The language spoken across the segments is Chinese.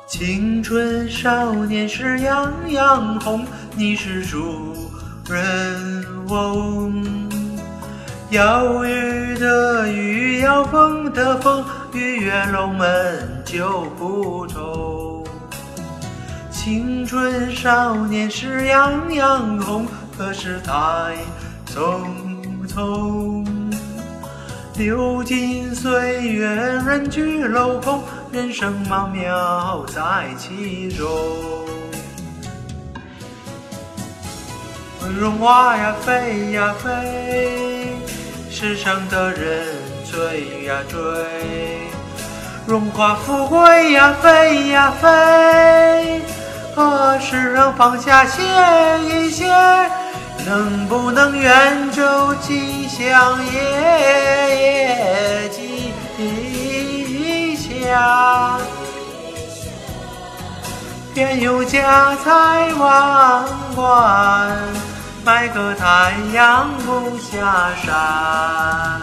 青春少年时样样红，你是主人翁。要雨的雨，要风的风，鱼跃龙门就不同。青春少年时样样红，可是太匆匆。流金岁月，人去楼空，人生渺渺在其中。荣华呀飞呀飞，世上的人追呀追。荣华富贵呀飞呀飞，何时能放下歇一歇？能不能远走吉祥也吉祥？愿有家财万贯，买个太阳不下山。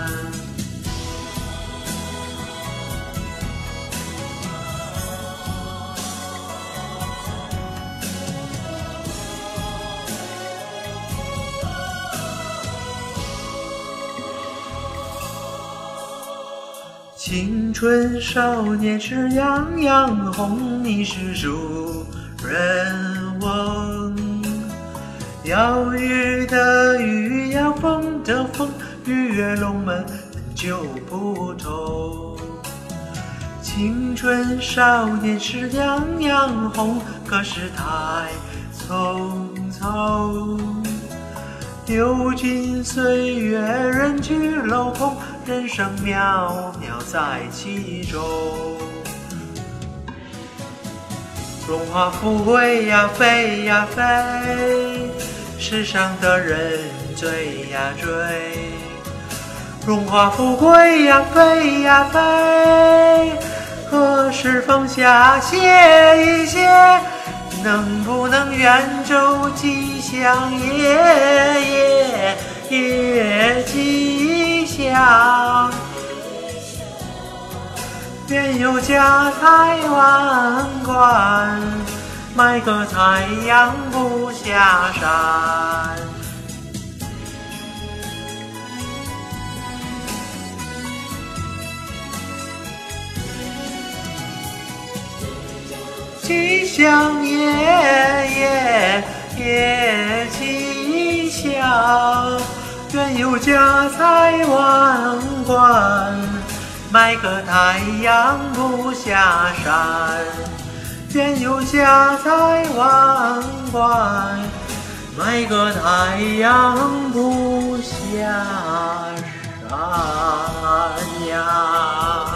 青春少年时样样红，你是主人翁。要雨的雨，要风的风，鱼跃龙门就不同。青春少年时样样红，可是太匆匆。流金岁月，人去楼空，人生渺渺在其中。荣华富贵呀飞呀飞，世上的人追呀追。荣华富贵呀飞呀飞，何时放下歇一歇？能不能远走吉祥也吉祥？愿有家财万贯，买个太阳不下山。吉祥也吉祥，愿有家财万贯，买个太阳不下山。愿有家财万贯，买个太阳不下山呀。